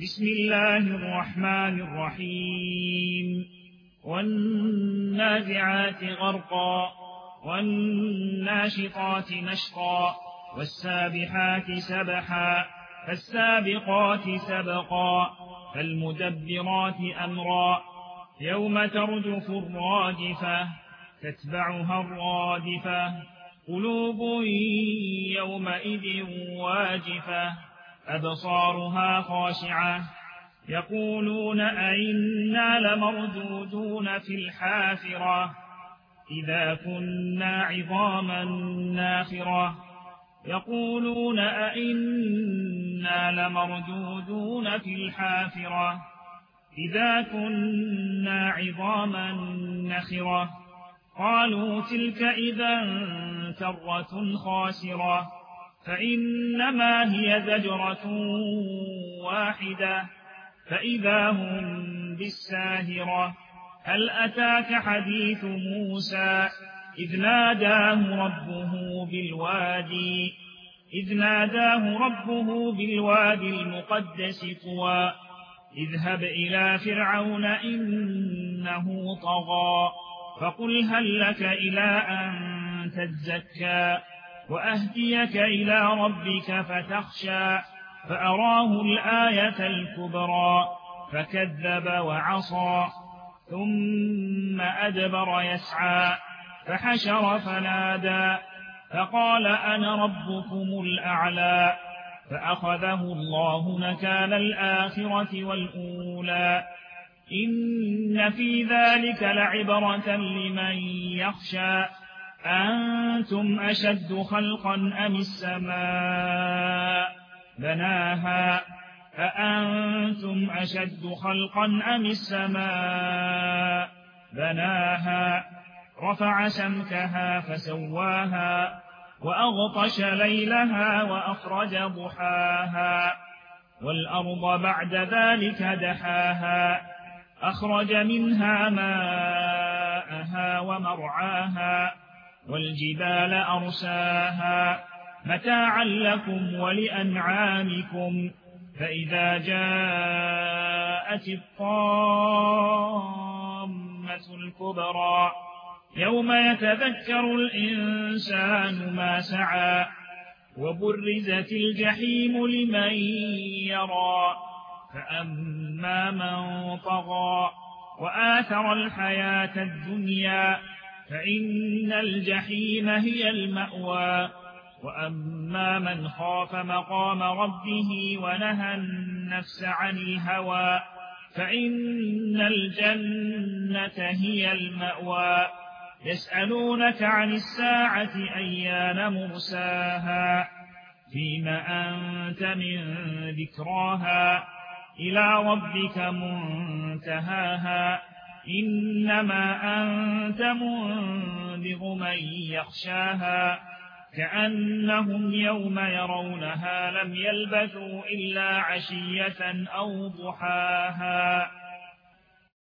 بسم الله الرحمن الرحيم والنازعات غرقا والناشطات نشطا والسابحات سبحا فالسابقات سبقا فالمدبرات أمرا يوم ترجف الراجفة تتبعها الرادفة قلوب يومئذ واجفة أبصارها خاشعة يقولون أئنا لمردودون في الحافرة إذا كنا عظاما ناخرة يقولون أئنا لمردودون في الحافرة إذا كنا عظاما نخرة قالوا تلك إذا كرة خاسرة فإنما هي زجرة واحدة فإذا هم بالساهرة هل أتاك حديث موسى إذ ناداه ربه بالوادي المقدس طوى اذهب إلى فرعون إنه طغى فقل هل لك إلى أن تزكى وأهديك إلى ربك فتخشى فأراه الآية الكبرى فكذب وعصى ثم أدبر يسعى فحشر فنادى فقال أنا ربكم الأعلى فأخذه الله نكال الآخرة والأولى إن في ذلك لعبرة لمن يخشى أنتم أشد خلقا أم السماء بناها أأنتم أشد خلقا أم السماء بناها رفع سمكها فسواها وأغطش ليلها وأخرج ضحاها والأرض بعد ذلك دحاها أخرج منها ماءها ومرعاها والجبال أرساها متاعا لكم ولأنعامكم فإذا جاءت الطامة الكبرى يوم يتذكر الإنسان ما سعى وبرزت الجحيم لمن يرى فأما من طغى وآثر الحياة الدنيا فإن الجحيم هي المأوى وأما من خاف مقام ربه ونهى النفس عن الهوى فإن الجنة هي المأوى يسألونك عن الساعة أيان مرساها فيما أنت من ذكراها إلى ربك منتهاها إنما أنت منذر من يخشاها كأنهم يوم يرونها لم يلبثوا إلا عشية أو ضحاها